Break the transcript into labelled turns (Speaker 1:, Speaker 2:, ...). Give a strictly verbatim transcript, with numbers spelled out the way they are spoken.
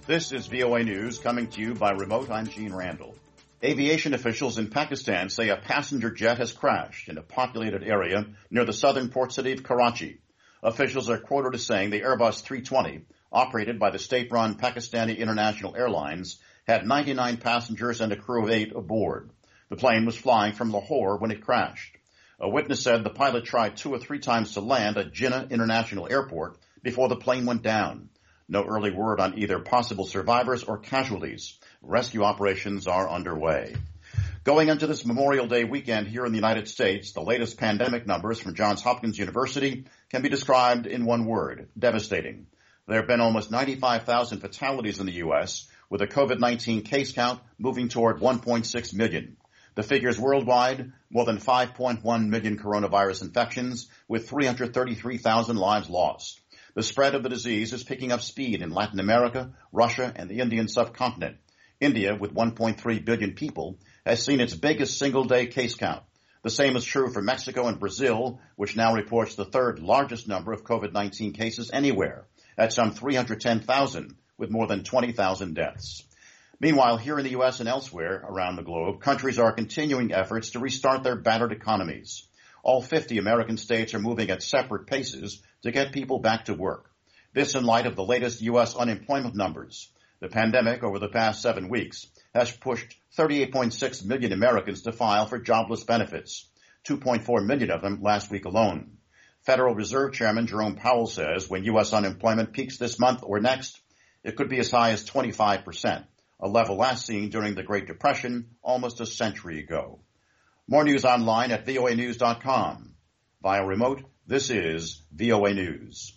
Speaker 1: This is V O A News coming to you by remote. I'm Gene Randall. Aviation officials in Pakistan say a passenger jet has crashed in a populated area near the southern port city of Karachi. Officials are quoted as saying the Airbus three twenty, operated by the state-run Pakistani International Airlines, had ninety-nine passengers and a crew of eight aboard. The plane was flying from Lahore when it crashed. A witness said the pilot tried two or three times to land at Jinnah International Airport before the plane went down. No early word on either possible survivors or casualties. Rescue operations are underway. Going into this Memorial Day weekend here in the United States, the latest pandemic numbers from Johns Hopkins University can be described in one word: devastating. There have been almost ninety-five thousand fatalities in the U S, with a COVID nineteen case count moving toward one point six million. The figures worldwide: more than five point one million coronavirus infections, with three hundred thirty-three thousand lives lost. The spread of the disease is picking up speed in Latin America, Russia, and the Indian subcontinent. India, with one point three billion people, has seen its biggest single-day case count. The same is true for Mexico and Brazil, which now reports the third largest number of COVID nineteen cases anywhere, at some three hundred ten thousand, with more than twenty thousand deaths. Meanwhile, here in the U S and elsewhere around the globe, countries are continuing efforts to restart their battered economies. All fifty American states are moving at separate paces to get people back to work. This in light of the latest U S unemployment numbers. The pandemic over the past seven weeks has pushed thirty-eight point six million Americans to file for jobless benefits, two point four million of them last week alone. Federal Reserve Chairman Jerome Powell says when U S unemployment peaks this month or next, it could be as high as twenty-five percent, a level last seen during the Great Depression almost a century ago. More news online at V O A news dot com. Via remote, this is V O A News.